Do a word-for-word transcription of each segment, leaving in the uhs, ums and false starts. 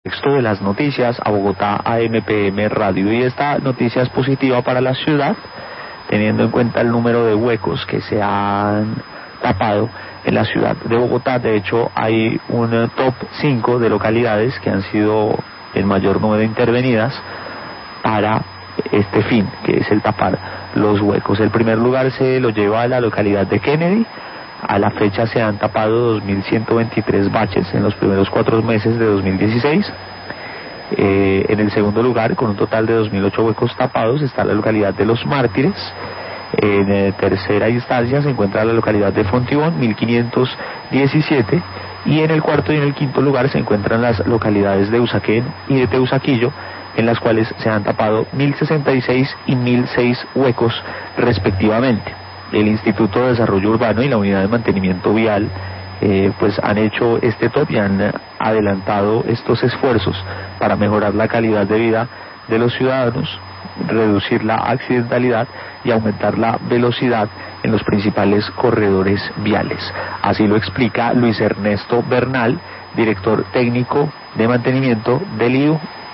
Texto de las noticias a Bogotá A M P M Radio. Y esta noticia es positiva para la ciudad, teniendo en cuenta el número de huecos que se han tapado en la ciudad de Bogotá. De hecho, hay un top cinco de localidades que han sido el mayor número intervenidas para este fin, que es el tapar los huecos. El primer lugar se lo lleva a la localidad de Kennedy. A la fecha se han tapado dos mil ciento veintitrés baches en los primeros cuatro meses de dos mil dieciséis. Eh, en el segundo lugar, con un total de dos mil ocho huecos tapados, está la localidad de Los Mártires. En eh, tercera instancia se encuentra la localidad de Fontibón, mil quinientos diecisiete, y en el cuarto y en el quinto lugar se encuentran las localidades de Usaquén y de Teusaquillo, en las cuales se han tapado mil sesenta y seis y mil seis huecos respectivamente. El Instituto de Desarrollo Urbano y la Unidad de Mantenimiento Vial eh, pues han hecho este top y han adelantado estos esfuerzos para mejorar la calidad de vida de los ciudadanos, reducir la accidentalidad y aumentar la velocidad en los principales corredores viales. Así lo explica Luis Ernesto Bernal, director técnico de mantenimiento del I U.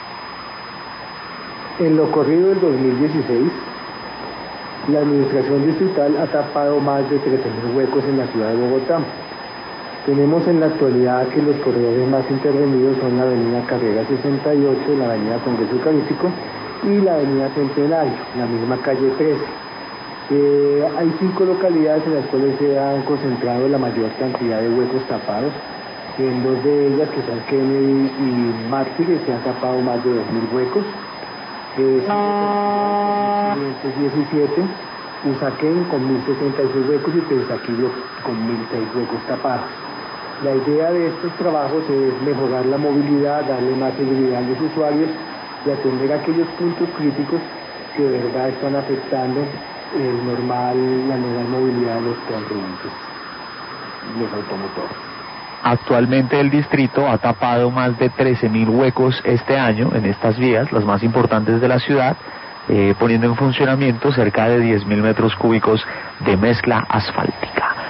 En lo corrido del dos mil dieciséis, la administración distrital ha tapado más de trece mil huecos en la ciudad de Bogotá. Tenemos en la actualidad que los corredores más intervenidos son la avenida Carrera sesenta y ocho, la avenida Congreso Eucarístico y la avenida Centenario, la misma calle trece. Eh, hay cinco localidades en las cuales se han concentrado la mayor cantidad de huecos tapados. En dos de ellas, que son Kennedy y Mártires, se han tapado más de dos mil huecos. Eh, diecisiete, Usaquén con mil sesenta y seis huecos y Teusaquillo con mil seis huecos tapados. La idea de estos trabajos es mejorar la movilidad, darle más seguridad a los usuarios y atender aquellos puntos críticos que de verdad están afectando el normal, la normal movilidad de los transeúntes, los automotores. Actualmente el distrito ha tapado más de trece mil huecos este año en estas vías, las más importantes de la ciudad, eh, poniendo en funcionamiento cerca de diez mil metros cúbicos de mezcla asfáltica.